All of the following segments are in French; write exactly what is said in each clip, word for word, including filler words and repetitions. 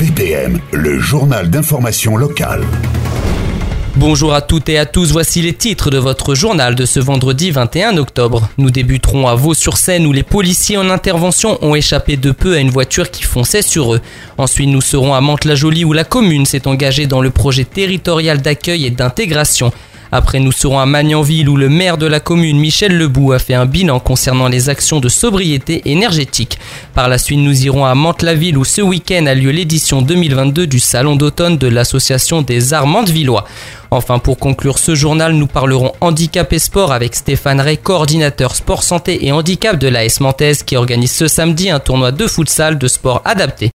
B P M, le journal d'information locale. Bonjour à toutes et à tous, voici les titres de votre journal de ce vendredi vingt et un octobre. Nous débuterons à Vaux-sur-Seine où les policiers en intervention ont échappé de peu à une voiture qui fonçait sur eux. Ensuite, nous serons à Mantes-la-Jolie où la commune s'est engagée dans le projet territorial d'accueil et d'intégration. Après, nous serons à Magnanville où le maire de la commune, Michel Lebou, a fait un bilan concernant les actions de sobriété énergétique. Par la suite, nous irons à Mantes-la-Ville où ce week-end a lieu l'édition deux mille vingt-deux du Salon d'automne de l'association des arts mantevillois. Enfin, pour conclure ce journal, nous parlerons handicap et sport avec Stéphane Rey, coordinateur sport santé et handicap de l'A S Mantaise qui organise ce samedi un tournoi de futsal de sport adapté.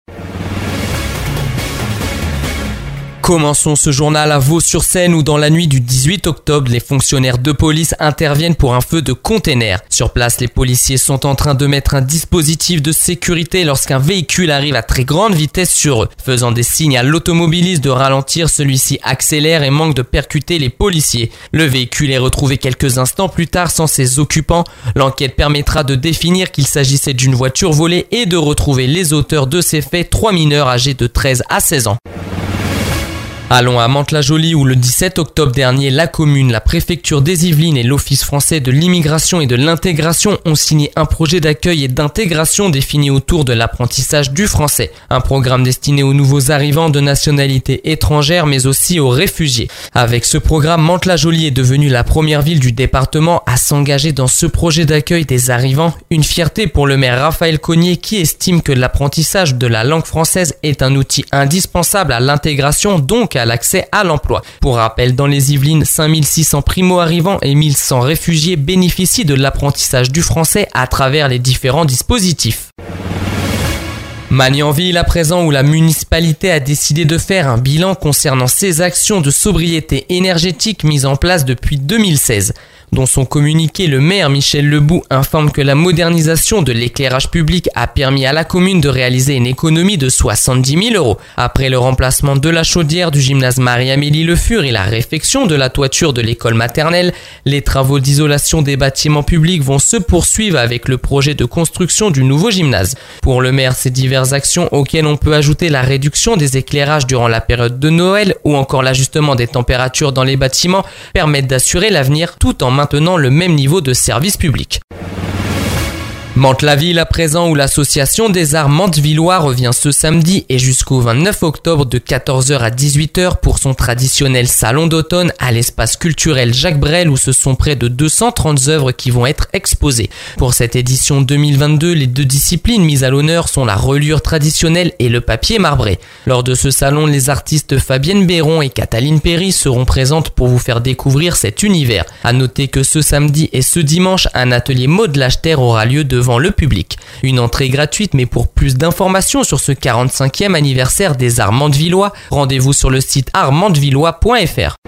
Commençons ce journal à Vaux-sur-Seine où dans la nuit du dix-huit octobre, les fonctionnaires de police interviennent pour un feu de container. Sur place, les policiers sont en train de mettre un dispositif de sécurité lorsqu'un véhicule arrive à très grande vitesse sur eux. Faisant des signes à l'automobiliste de ralentir, celui-ci accélère et manque de percuter les policiers. Le véhicule est retrouvé quelques instants plus tard sans ses occupants. L'enquête permettra de définir qu'il s'agissait d'une voiture volée et de retrouver les auteurs de ces faits, trois mineurs âgés de treize à seize ans. Allons à Mantes-la-Jolie où le dix-sept octobre dernier, la commune, la préfecture des Yvelines et l'Office français de l'immigration et de l'intégration ont signé un projet d'accueil et d'intégration défini autour de l'apprentissage du français. Un programme destiné aux nouveaux arrivants de nationalité étrangère mais aussi aux réfugiés. Avec ce programme, Mantes-la-Jolie est devenue la première ville du département à s'engager dans ce projet d'accueil des arrivants. Une fierté pour le maire Raphaël Cognier qui estime que l'apprentissage de la langue française est un outil indispensable à l'intégration, donc à à l'accès à l'emploi. Pour rappel, dans les Yvelines, cinq mille six cents primo-arrivants et mille cent réfugiés bénéficient de l'apprentissage du français à travers les différents dispositifs. Magnanville à présent où la municipalité a décidé de faire un bilan concernant ses actions de sobriété énergétique mises en place depuis deux mille seize. Dans son communiqué, le maire Michel Lebou informe que la modernisation de l'éclairage public a permis à la commune de réaliser une économie de soixante-dix mille euros. Après le remplacement de la chaudière du gymnase Marie-Amélie Le Fur et la réfection de la toiture de l'école maternelle, les travaux d'isolation des bâtiments publics vont se poursuivre avec le projet de construction du nouveau gymnase. Pour le maire, ces diverses actions auxquelles on peut ajouter la réduction des éclairages durant la période de Noël ou encore l'ajustement des températures dans les bâtiments permettent d'assurer l'avenir tout en maintenant le même niveau de service public. Mantes-la-Ville à présent où l'association des arts mantevillois revient ce samedi et jusqu'au vingt-neuf octobre de quatorze heures à dix-huit heures pour son traditionnel salon d'automne à l'espace culturel Jacques Brel où ce sont près de deux cent trente œuvres qui vont être exposées. Pour cette édition deux mille vingt-deux, les deux disciplines mises à l'honneur sont la reliure traditionnelle et le papier marbré. Lors de ce salon, les artistes Fabienne Béron et Cataline Perry seront présentes pour vous faire découvrir cet univers. À noter que ce samedi et ce dimanche, un atelier modelage terre aura lieu devant le public. Une entrée gratuite, mais pour plus d'informations sur ce quarante-cinquième anniversaire des arts mantevillois, rendez-vous sur le site arts mantevillois point f r.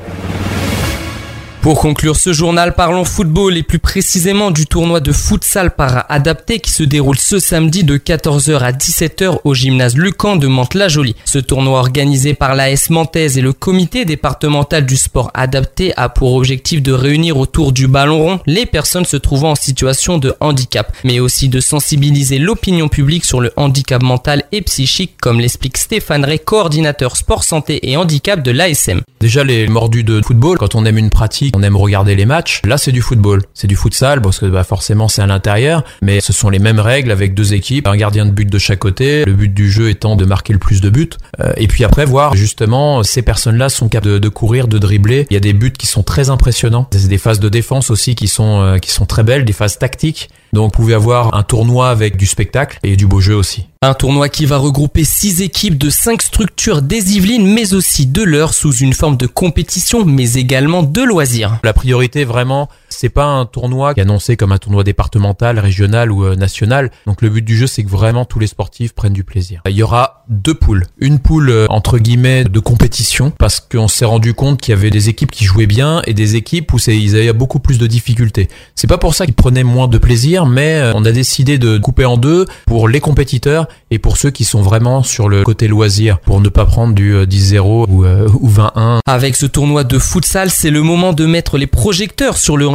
Pour conclure ce journal, parlons football et plus précisément du tournoi de futsal para-adapté qui se déroule ce samedi de quatorze heures à dix-sept heures au gymnase Lucan de Mantes-la-Jolie. Ce tournoi organisé par l'A S Mantaise et le comité départemental du sport adapté a pour objectif de réunir autour du ballon rond les personnes se trouvant en situation de handicap, mais aussi de sensibiliser l'opinion publique sur le handicap mental et psychique comme l'explique Stéphane Rey, coordinateur sport santé et handicap de l'A S M. Déjà les mordus de football, quand on aime une pratique, on aime regarder les matchs. Là, c'est du football. C'est du futsal parce que bah, forcément, c'est à l'intérieur. Mais ce sont les mêmes règles avec deux équipes, un gardien de but de chaque côté. Le but du jeu étant de marquer le plus de buts. Euh, et puis après, voir justement, ces personnes-là sont capables de, de courir, de dribbler. Il y a des buts qui sont très impressionnants. C'est des phases de défense aussi qui sont euh, qui sont très belles, des phases tactiques. Donc, vous pouvez avoir un tournoi avec du spectacle et du beau jeu aussi. Un tournoi qui va regrouper six équipes de cinq structures des Yvelines, mais aussi de l'Eure sous une forme de compétition, mais également de loisirs. La priorité vraiment, c'est pas un tournoi qui est annoncé comme un tournoi départemental, régional ou euh, national. Donc le but du jeu, c'est que vraiment tous les sportifs prennent du plaisir. Il y aura deux poules. Une poule euh, entre guillemets de compétition, parce qu'on s'est rendu compte qu'il y avait des équipes qui jouaient bien et des équipes où c'est, ils avaient beaucoup plus de difficultés. C'est pas pour ça qu'ils prenaient moins de plaisir, mais euh, on a décidé de couper en deux pour les compétiteurs et pour ceux qui sont vraiment sur le côté loisir, pour ne pas prendre du euh, dix zéro ou, euh, ou vingt un. Avec ce tournoi de futsal, c'est le moment de mettre les projecteurs sur le handicap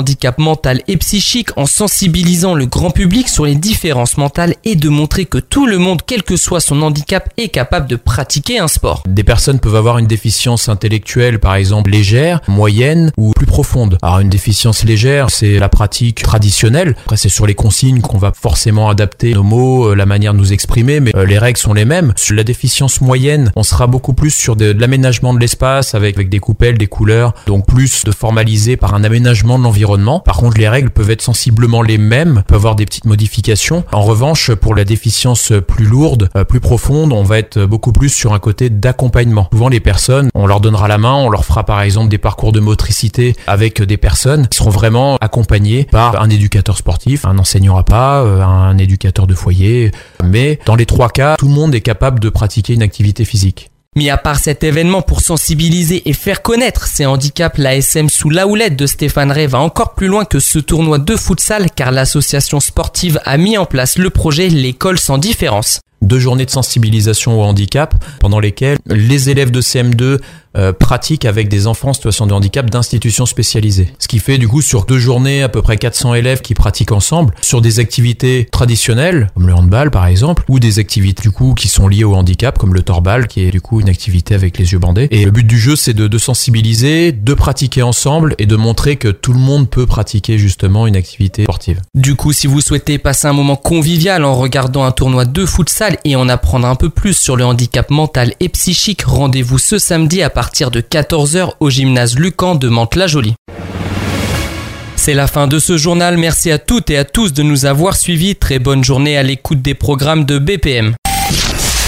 handicap mental et psychique en sensibilisant le grand public sur les différences mentales et de montrer que tout le monde, quel que soit son handicap, est capable de pratiquer un sport. Des personnes peuvent avoir une déficience intellectuelle, par exemple légère, moyenne ou plus profonde. Alors une déficience légère, c'est la pratique traditionnelle. Après, c'est sur les consignes qu'on va forcément adapter nos mots, la manière de nous exprimer, mais euh, les règles sont les mêmes. Sur la déficience moyenne, on sera beaucoup plus sur de, de l'aménagement de l'espace avec, avec des coupelles, des couleurs, donc plus de formaliser par un aménagement de l'environnement. Par contre, les règles peuvent être sensiblement les mêmes, peuvent avoir des petites modifications. En revanche, pour la déficience plus lourde, euh, plus profonde, on va être beaucoup plus sur un côté d'accompagnement. Souvent, les personnes, on leur donnera la main, on leur fera par exemple des parcours de motricité avec des personnes qui seront vraiment accompagnées par un éducateur sportif, un enseignant à pas, un éducateur de foyer. Mais dans les trois cas, tout le monde est capable de pratiquer une activité physique. Mis à part cet événement pour sensibiliser et faire connaître ces handicaps, l'A S M sous la houlette de Stéphane Ray va encore plus loin que ce tournoi de futsal car l'association sportive a mis en place le projet L'école sans différence. Deux journées de sensibilisation au handicap pendant lesquelles les élèves de C M deux euh, pratiquent avec des enfants en situation de handicap d'institutions spécialisées. Ce qui fait du coup sur deux journées à peu près quatre cents élèves qui pratiquent ensemble sur des activités traditionnelles comme le handball par exemple ou des activités du coup qui sont liées au handicap comme le torbal qui est du coup une activité avec les yeux bandés. Et le but du jeu c'est de, de sensibiliser, de pratiquer ensemble et de montrer que tout le monde peut pratiquer justement une activité sportive. Du coup, si vous souhaitez passer un moment convivial en regardant un tournoi de futsal et en apprendre un peu plus sur le handicap mental et psychique, rendez-vous ce samedi à partir de quatorze heures au gymnase Lucan de Mantes-la-Jolie. C'est la fin de ce journal, merci à toutes et à tous de nous avoir suivis, très bonne journée à l'écoute des programmes de B P M.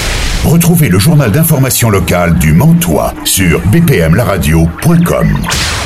Retrouvez le journal d'information locale du Mantois sur b p m la radio point com.